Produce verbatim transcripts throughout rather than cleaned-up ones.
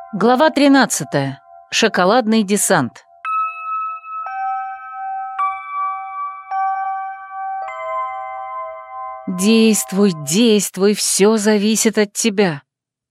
Глава тринадцатая. Шоколадный десант. Действуй, действуй, все зависит от тебя.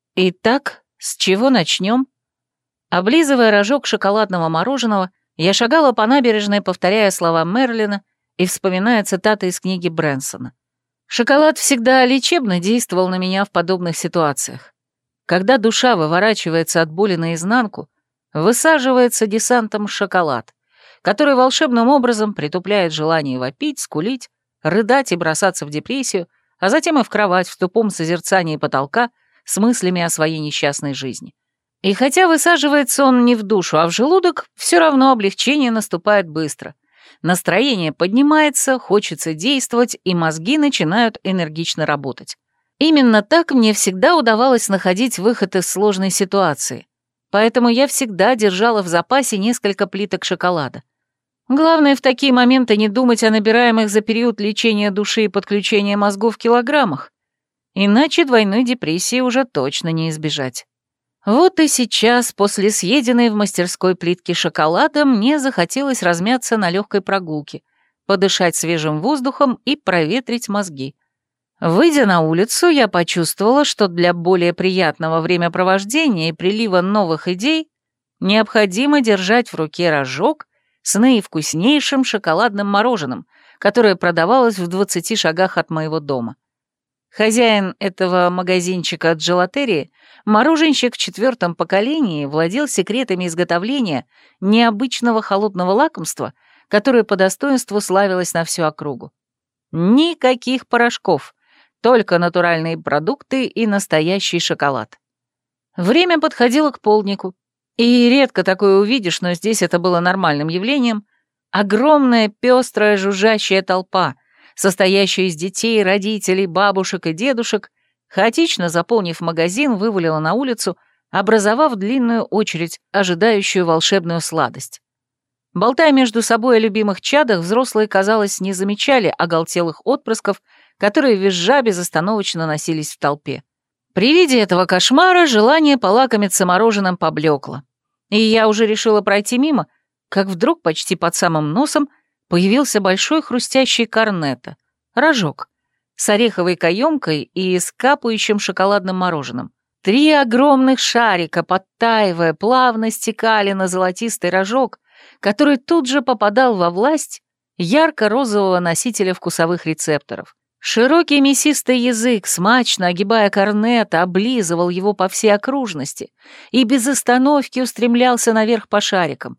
Итак, с чего начнем? Облизывая рожок шоколадного мороженого, я шагала по набережной, повторяя слова Мерлина и вспоминая цитаты из книги Брэнсона. Шоколад всегда лечебно действовал на меня в подобных ситуациях. Когда душа выворачивается от боли наизнанку, высаживается десантом шоколад, который волшебным образом притупляет желание вопить, скулить, рыдать и бросаться в депрессию, а затем и в кровать в тупом созерцании потолка с мыслями о своей несчастной жизни. И хотя высаживается он не в душу, а в желудок, все равно облегчение наступает быстро. Настроение поднимается, хочется действовать, и мозги начинают энергично работать. Именно так мне всегда удавалось находить выход из сложной ситуации, поэтому я всегда держала в запасе несколько плиток шоколада. Главное в такие моменты не думать о набираемых за период лечения души и подключения мозгов килограммах, иначе двойной депрессии уже точно не избежать. Вот и сейчас, после съеденной в мастерской плитки шоколада, мне захотелось размяться на легкой прогулке, подышать свежим воздухом и проветрить мозги. Выйдя на улицу, я почувствовала, что для более приятного времяпровождения и прилива новых идей необходимо держать в руке рожок с наивкуснейшим шоколадным мороженым, которое продавалось в двадцати шагах от моего дома. Хозяин этого магазинчика от джелатерии, мороженщик в четвертом поколении, владел секретами изготовления необычного холодного лакомства, которое по достоинству славилось на всю округу. Никаких порошков, только натуральные продукты и настоящий шоколад. Время подходило к полднику, и редко такое увидишь, но здесь это было нормальным явлением. Огромная пестрая жужжащая толпа, состоящая из детей, родителей, бабушек и дедушек, хаотично заполнив магазин, вывалила на улицу, образовав длинную очередь, ожидающую волшебную сладость. Болтая между собой о любимых чадах, взрослые, казалось, не замечали оголтелых отпрысков, которые визжа безостановочно носились в толпе. При виде этого кошмара желание полакомиться мороженым поблекло, и я уже решила пройти мимо, как вдруг почти под самым носом появился большой хрустящий корнетто, рожок, с ореховой каемкой и с капающим шоколадным мороженым. Три огромных шарика, подтаивая, плавно стекали на золотистый рожок, который тут же попадал во власть ярко-розового носителя вкусовых рецепторов. Широкий мясистый язык, смачно огибая корнетто, облизывал его по всей окружности и без остановки устремлялся наверх по шарикам.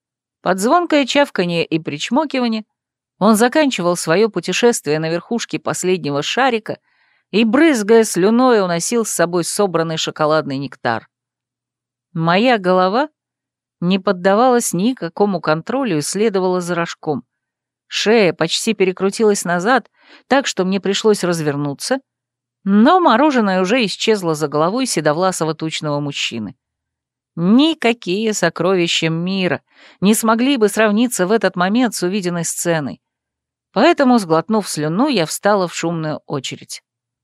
Под звонкое чавканье и причмокивание он заканчивал свое путешествие на верхушке последнего шарика и, брызгая слюной, уносил с собой собранный шоколадный нектар. Моя голова не поддавалась никакому контролю и следовала за рожком. Шея почти перекрутилась назад, так что мне пришлось развернуться, но мороженое уже исчезло за головой седовласого тучного мужчины. Никакие сокровища мира не смогли бы сравниться в этот момент с увиденной сценой, поэтому, сглотнув слюну, я встала в шумную очередь.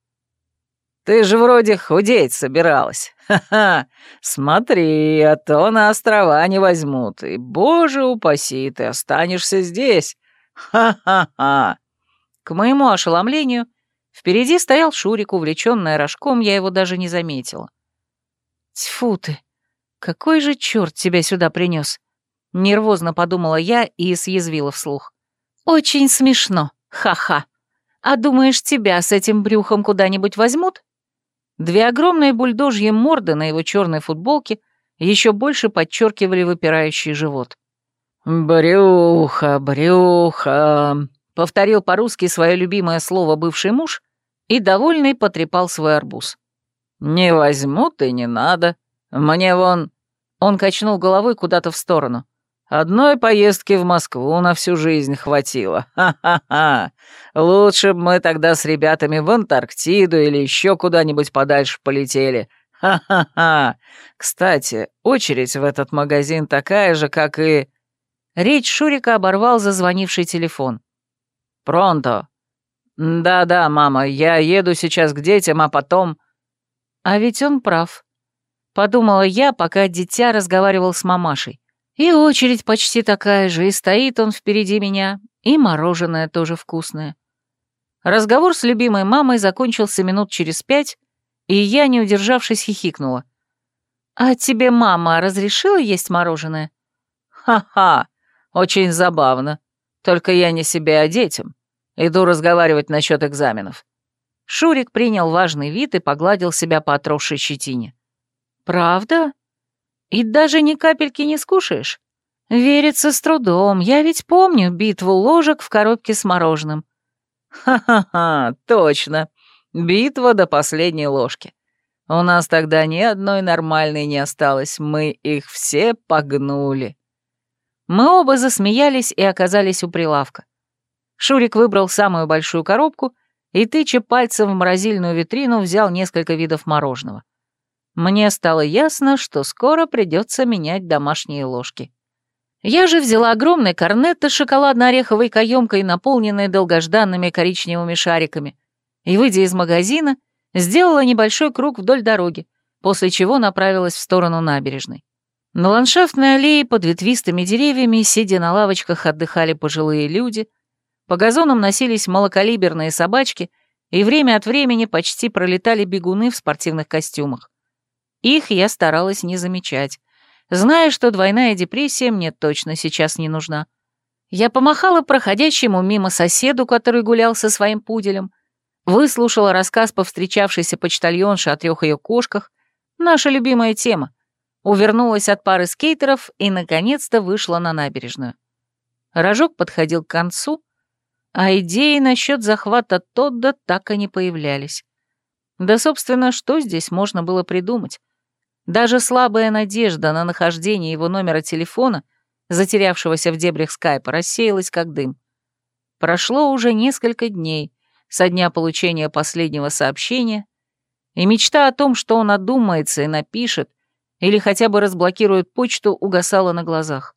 «Ты же вроде худеть собиралась. Ха-ха! Смотри, а то на острова не возьмут, и, боже упаси, ты останешься здесь. Ха-ха-ха!» К моему ошеломлению, впереди стоял Шурик, увлеченный рожком, я его даже не заметила. «Тьфу ты! Какой же черт тебя сюда принес?» Нервозно подумала я и съязвила вслух. «Очень смешно, ха-ха! А думаешь, тебя с этим брюхом куда-нибудь возьмут?» Две огромные бульдожьи морды на его черной футболке еще больше подчеркивали выпирающий живот. «Брюхо, брюхо», — повторил по-русски свое любимое слово бывший муж и, довольный, потрепал свой арбуз. «Не возьмут и не надо. Мне вон...» Он качнул головой куда-то в сторону. «Одной поездки в Москву на всю жизнь хватило. Ха-ха-ха. Лучше бы мы тогда с ребятами в Антарктиду или еще куда-нибудь подальше полетели. Ха-ха-ха. Кстати, очередь в этот магазин такая же, как и...» Речь Шурика оборвал зазвонивший телефон. «Пронто. Да-да, мама, я еду сейчас к детям, а потом...» А ведь он прав. подумала я, пока дитя разговаривал с мамашей. И очередь почти такая же, и стоит он впереди меня, и мороженое тоже вкусное. Разговор с любимой мамой закончился минут через пять, и я, не удержавшись, хихикнула. «А тебе мама разрешила есть мороженое?» «Ха-ха, очень забавно. Только я не себе, а детям. Иду разговаривать насчет экзаменов». Шурик принял важный вид и погладил себя по отросшей щетине. «Правда? И даже ни капельки не скушаешь? Верится с трудом, я ведь помню битву ложек в коробке с мороженым». «Ха-ха-ха, точно. Битва до последней ложки. У нас тогда ни одной нормальной не осталось, мы их все погнули». Мы оба засмеялись и оказались у прилавка. Шурик выбрал самую большую коробку и, тыча пальцем в морозильную витрину, взял несколько видов мороженого. Мне стало ясно, что скоро придется менять домашние ложки. Я же взяла огромный корнетто с шоколадно-ореховой каемкой, наполненной долгожданными коричневыми шариками, и, выйдя из магазина, сделала небольшой круг вдоль дороги, после чего направилась в сторону набережной. На ландшафтной аллее под ветвистыми деревьями, сидя на лавочках, отдыхали пожилые люди, по газонам носились малокалиберные собачки, и время от времени почти пролетали бегуны в спортивных костюмах. Их я старалась не замечать, зная, что двойная депрессия мне точно сейчас не нужна. Я помахала проходящему мимо соседу, который гулял со своим пуделем, выслушала рассказ повстречавшейся почтальонши о трех ее кошках, наша любимая тема, увернулась от пары скейтеров и, наконец-то, вышла на набережную. Рожок подходил к концу, а идеи насчет захвата Тодда так и не появлялись. Да, собственно, что здесь можно было придумать? Даже слабая надежда на нахождение его номера телефона, затерявшегося в дебрях скайпа, рассеялась как дым. Прошло уже несколько дней со дня получения последнего сообщения, и мечта о том, что он одумается и напишет, или хотя бы разблокирует почту, угасала на глазах.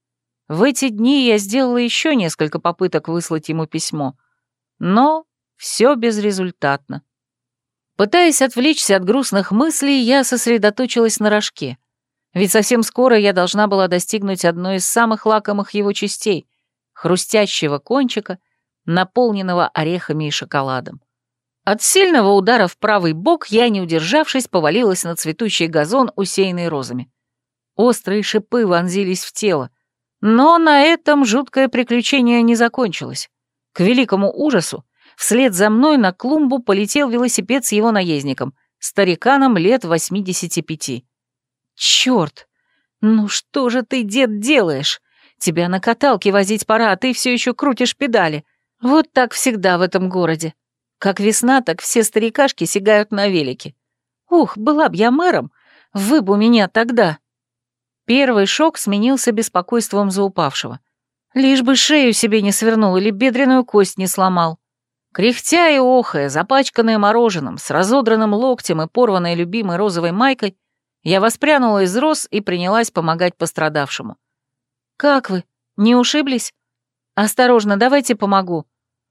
В эти дни я сделала еще несколько попыток выслать ему письмо, но все безрезультатно. Пытаясь отвлечься от грустных мыслей, я сосредоточилась на рожке, ведь совсем скоро я должна была достигнуть одной из самых лакомых его частей — хрустящего кончика, наполненного орехами и шоколадом. От сильного удара в правый бок я, не удержавшись, повалилась на цветущий газон, усеянный розами. Острые шипы вонзились в тело, но на этом жуткое приключение не закончилось. К великому ужасу вслед за мной на клумбу полетел велосипед с его наездником, стариканом лет восьмидесяти пяти. «Чёрт! Ну что же ты, дед, делаешь? Тебя на каталке возить пора, а ты все еще крутишь педали. Вот так всегда в этом городе. Как весна, так все старикашки сигают на велике. Ух, была б я мэром, вы бы у меня тогда». Первый шок сменился беспокойством за упавшего. Лишь бы шею себе не свернул или бедренную кость не сломал. Кряхтя и охая, запачканная мороженым, с разодранным локтем и порванной любимой розовой майкой, я воспрянула из роз и принялась помогать пострадавшему. «Как вы? Не ушиблись? Осторожно, давайте помогу».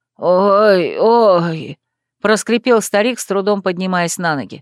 «Ой, ой», — проскрипел старик, с трудом поднимаясь на ноги.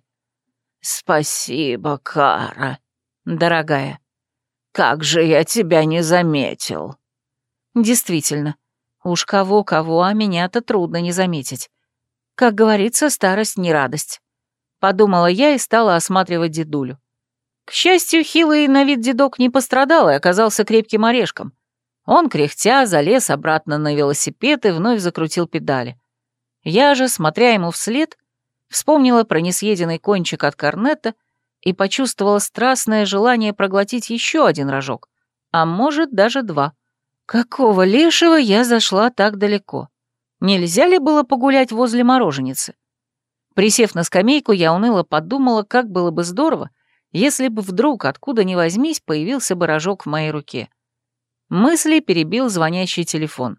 «Спасибо, Кара, дорогая. Как же я тебя не заметил». Действительно, уж кого-кого, а меня-то трудно не заметить. Как говорится, старость не радость. Подумала я и стала осматривать дедулю. К счастью, хилый на вид дедок не пострадал и оказался крепким орешком. Он, кряхтя, залез обратно на велосипед и вновь закрутил педали. Я же, смотря ему вслед, вспомнила про несъеденный кончик от корнета и почувствовала страстное желание проглотить еще один рожок, а может, даже два. Какого лешего я зашла так далеко? Нельзя ли было погулять возле мороженицы? Присев на скамейку, я уныло подумала, как было бы здорово, если бы вдруг, откуда ни возьмись, появился бы рожок в моей руке. Мысли перебил звонящий телефон.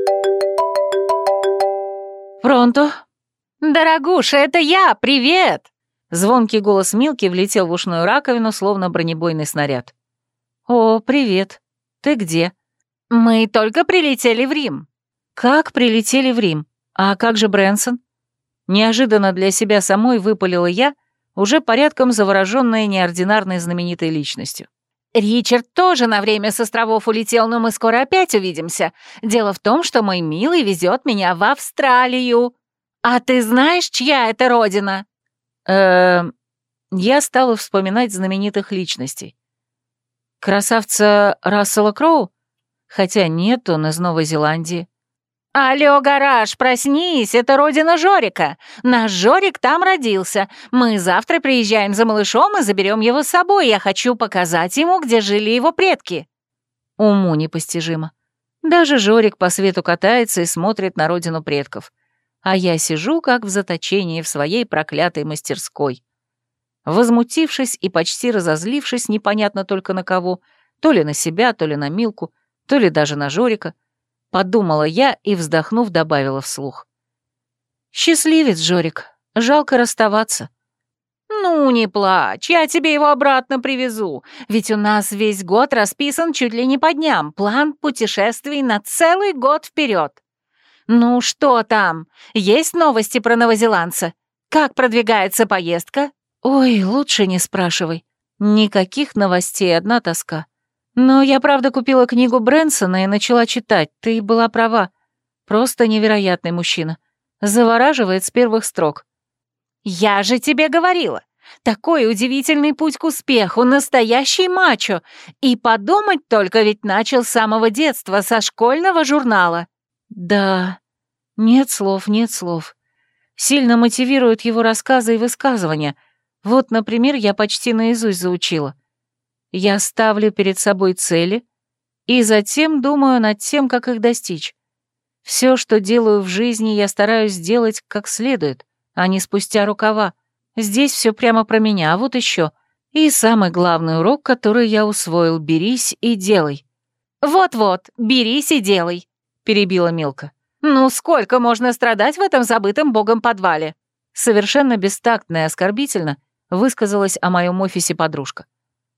«Пронто?» «Дорогуша, это я! Привет!» Звонкий голос Милки влетел в ушную раковину, словно бронебойный снаряд. «О, привет. Ты где?» «Мы только прилетели в Рим». «Как прилетели в Рим? А как же Брэнсон?» Неожиданно для себя самой выпалила я, уже порядком завороженная неординарной знаменитой личностью. «Ричард тоже на время с островов улетел, но мы скоро опять увидимся. Дело в том, что мой милый везет меня в Австралию. А ты знаешь, чья это родина?» Эм... Я стала вспоминать знаменитых личностей. Красавца Рассела Кроу? Хотя нет, он из Новой Зеландии. «Алло, гараж, проснись, это родина Жорика. Наш Жорик там родился. Мы завтра приезжаем за малышом и заберем его с собой. Я хочу показать ему, где жили его предки». Уму непостижимо. Даже Жорик по свету катается и смотрит на родину предков. А я сижу, как в заточении в своей проклятой мастерской. Возмутившись и почти разозлившись непонятно только на кого, то ли на себя, то ли на Милку, то ли даже на Жорика, подумала я и, вздохнув, добавила вслух. «Счастливец, Жорик, жалко расставаться». «Ну, не плачь, я тебе его обратно привезу, ведь у нас весь год расписан чуть ли не по дням, план путешествий на целый год вперед. Ну, что там? Есть новости про новозеландца? Как продвигается поездка?» «Ой, лучше не спрашивай. Никаких новостей, одна тоска. Но я правда купила книгу Брэнсона и начала читать, ты была права. Просто невероятный мужчина. Завораживает с первых строк». «Я же тебе говорила, такой удивительный путь к успеху, настоящий мачо. И подумать только, ведь начал с самого детства, со школьного журнала». «Да, нет слов, нет слов. Сильно мотивируют его рассказы и высказывания. Вот, например, я почти наизусть заучила. Я ставлю перед собой цели и затем думаю над тем, как их достичь. Все, что делаю в жизни, я стараюсь сделать как следует, а не спустя рукава. Здесь все прямо про меня, а вот еще. И самый главный урок, который я усвоил — берись и делай». «Вот-вот, берись и делай», — перебила Милка. «Ну, сколько можно страдать в этом забытом богом подвале?» Совершенно бестактно и оскорбительно высказалась о моем офисе подружка.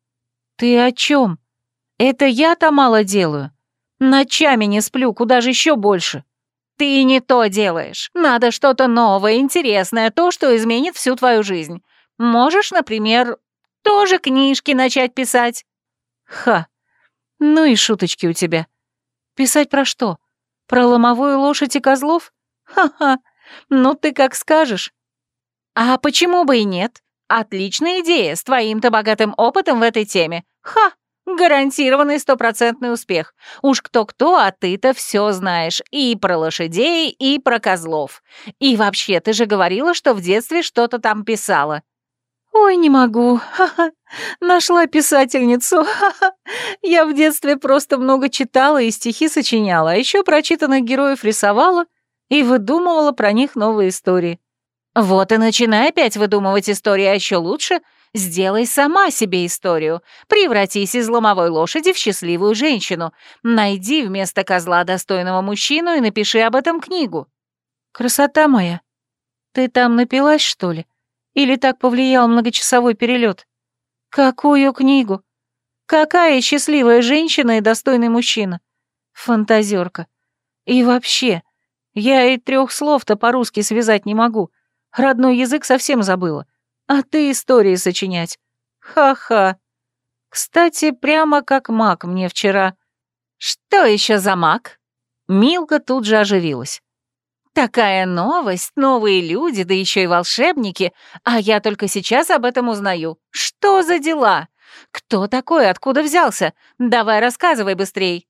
«Ты о чем? Это я-то мало делаю. Ночами не сплю, куда же еще больше». «Ты не то делаешь. Надо что-то новое, интересное, то, что изменит всю твою жизнь. Можешь, например, тоже книжки начать писать». «Ха! Ну и шуточки у тебя. Писать про что? Про ломовую лошадь и козлов? Ха-ха! Ну ты как скажешь». «А почему бы и нет? Отличная идея, с твоим-то богатым опытом в этой теме. Ха! Гарантированный стопроцентный успех. Уж кто-кто, а ты-то все знаешь. И про лошадей, и про козлов. И вообще, ты же говорила, что в детстве что-то там писала». «Ой, не могу. Ха-ха. Нашла писательницу. Ха-ха. Я в детстве просто много читала и стихи сочиняла, а еще прочитанных героев рисовала и выдумывала про них новые истории». «Вот и начинай опять выдумывать истории, а еще лучше сделай сама себе историю. Превратись из ломовой лошади в счастливую женщину. Найди вместо козла достойного мужчину и напиши об этом книгу». «Красота моя, ты там напилась, что ли? Или так повлиял многочасовой перелет? Какую книгу? Какая счастливая женщина и достойный мужчина? Фантазерка. И вообще, я и трех слов-то по-русски связать не могу. Родной язык совсем забыла. А ты истории сочинять. Ха-ха. Кстати, прямо как маг мне вчера». «Что еще за маг?» Милка тут же оживилась. «Такая новость, новые люди, да еще и волшебники, а я только сейчас об этом узнаю. Что за дела? Кто такой, откуда взялся? Давай рассказывай быстрей».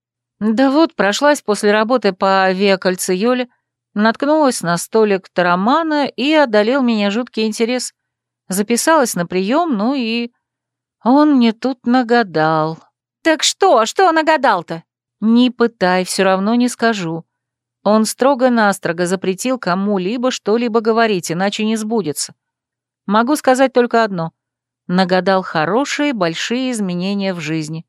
Да вот, прошлась после работы по Виа Кальциоле, наткнулась на столик таромана и одолел меня жуткий интерес. Записалась на прием, ну и... Он мне тут нагадал. «Так что, что нагадал-то?» «Не пытай, все равно не скажу. Он строго-настрого запретил кому-либо что-либо говорить, иначе не сбудется. Могу сказать только одно. Нагадал хорошие, большие изменения в жизни».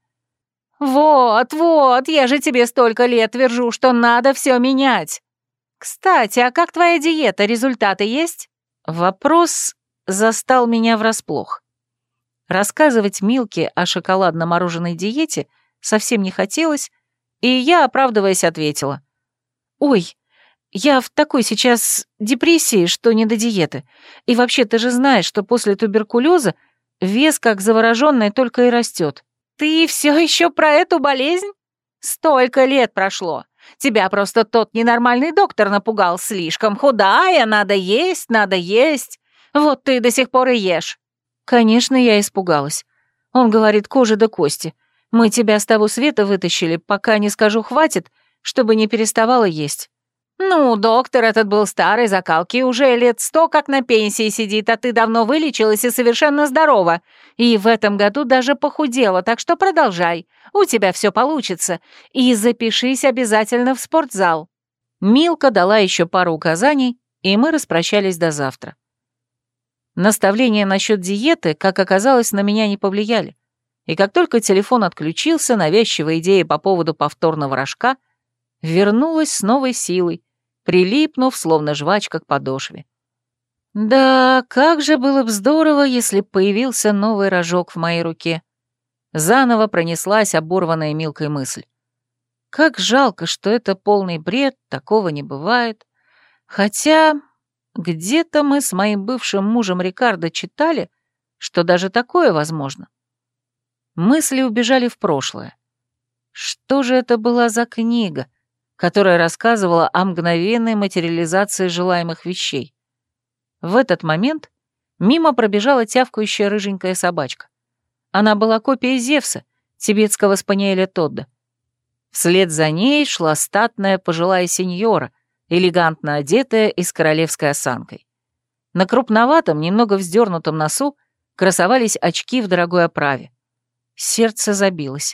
«Вот, вот, я же тебе столько лет твержу, что надо все менять. Кстати, а как твоя диета, результаты есть?» Вопрос застал меня врасплох. Рассказывать Милке о шоколадно-мороженой диете совсем не хотелось, и я, оправдываясь, ответила. «Ой, Я в такой сейчас депрессии, что не до диеты. И вообще, ты же знаешь, что после туберкулеза вес, как завороженный, только и растет. Ты все еще про эту болезнь? Столько лет прошло. Тебя просто тот ненормальный доктор напугал. Слишком худая, надо есть, надо есть. Вот ты до сих пор и ешь. Конечно, я испугалась. Он говорит, кожа да кости. Мы тебя с того света вытащили, пока не скажу хватит, чтобы не переставала есть. Ну, доктор этот был старой закалки, уже лет сто как на пенсии сидит, а ты давно вылечилась и совершенно здорова. И в этом году даже похудела, так что продолжай. У тебя все получится. И запишись обязательно в спортзал. Милка дала еще пару указаний, и мы распрощались до завтра. Наставления насчет диеты, как оказалось, на меня не повлияли. И как только телефон отключился, навязчивая идея по поводу повторного рожка вернулась с новой силой, прилипнув, словно жвачка к подошве. Да, как же было бы здорово, если б появился новый рожок в моей руке. Заново пронеслась оборванная Милкой мысль. Как жалко, что это полный бред, такого не бывает. Хотя где-то мы с моим бывшим мужем Рикардо читали, что даже такое возможно. Мысли убежали в прошлое. Что же это была за книга, которая рассказывала о мгновенной материализации желаемых вещей? В этот момент мимо пробежала тявкающая рыженькая собачка. Она была копией Зевса, тибетского спаниеля Тодда. Вслед за ней шла статная пожилая сеньора, элегантно одетая и с королевской осанкой. На крупноватом, немного вздернутом носу красовались очки в дорогой оправе. Сердце забилось.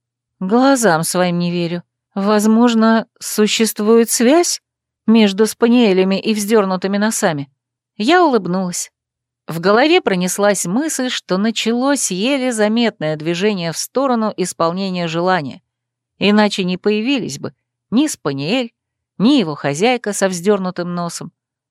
Глазам своим не верю. Возможно, существует связь между спаниелями и вздернутыми носами. Я улыбнулась. В голове пронеслась мысль, что началось еле заметное движение в сторону исполнения желания. Иначе не появились бы ни спаниель, ни его хозяйка со вздернутым носом.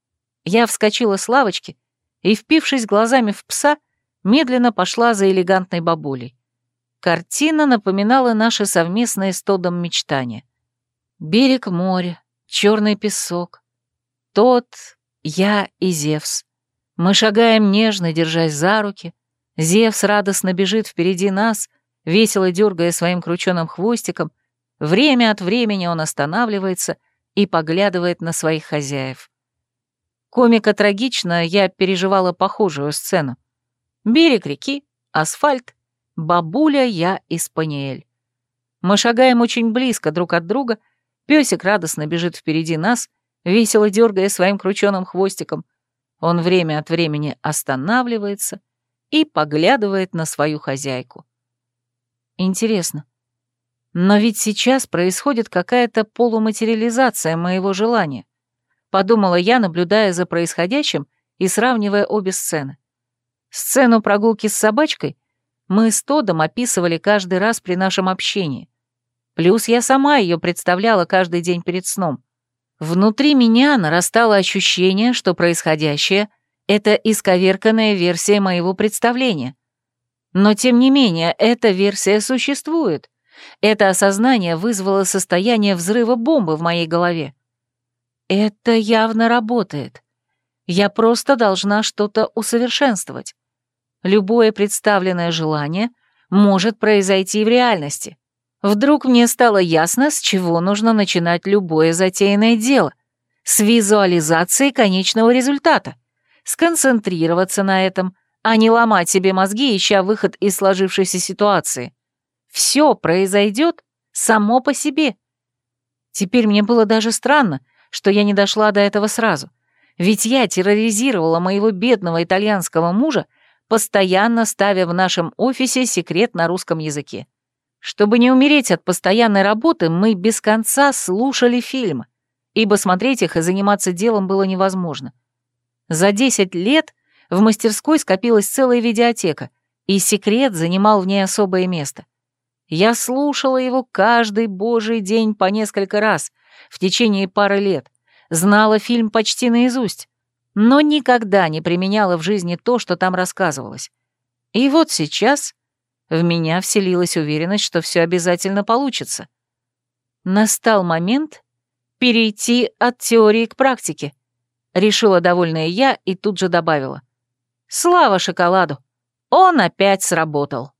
Я вскочила с лавочки и, впившись глазами в пса, медленно пошла за элегантной бабулей. Картина напоминала наши совместные с Тоддом мечтания. Берег моря, черный песок. Тот, я и Зевс. Мы шагаем нежно, держась за руки. Зевс радостно бежит впереди нас, весело дергая своим крученым хвостиком. Время от времени он останавливается и поглядывает на своих хозяев. Комико-трагично я переживала похожую сцену. Берег реки, асфальт, бабуля, я и спаниель. Мы шагаем очень близко друг от друга, песик радостно бежит впереди нас, весело дергая своим крученым хвостиком. Он время от времени останавливается и поглядывает на свою хозяйку. Интересно, но ведь сейчас происходит какая-то полуматериализация моего желания, подумала я, наблюдая за происходящим и сравнивая обе сцены. Сцену прогулки с собачкой мы с Тоддом описывали каждый раз при нашем общении. Плюс я сама ее представляла каждый день перед сном. Внутри меня нарастало ощущение, что происходящее — это исковерканная версия моего представления. Но, тем не менее, эта версия существует. Это осознание вызвало состояние взрыва бомбы в моей голове. Это явно работает. Я просто должна что-то усовершенствовать. Любое представленное желание может произойти в реальности. Вдруг мне стало ясно, с чего нужно начинать любое затеянное дело. С визуализации конечного результата. Сконцентрироваться на этом, а не ломать себе мозги, ища выход из сложившейся ситуации. Все произойдет само по себе. Теперь мне было даже странно, что я не дошла до этого сразу. Ведь я терроризировала моего бедного итальянского мужа, постоянно ставя в нашем офисе секрет на русском языке. Чтобы не умереть от постоянной работы, мы без конца слушали фильмы, ибо смотреть их и заниматься делом было невозможно. За десять лет в мастерской скопилась целая видеотека, и секрет занимал в ней особое место. Я слушала его каждый божий день по несколько раз в течение пары лет, знала фильм почти наизусть, но никогда не применяла в жизни то, что там рассказывалось. И вот сейчас в меня вселилась уверенность, что все обязательно получится. Настал момент, перейти от теории к практике. Решила довольная я и тут же добавила. Слава шоколаду! Он опять сработал.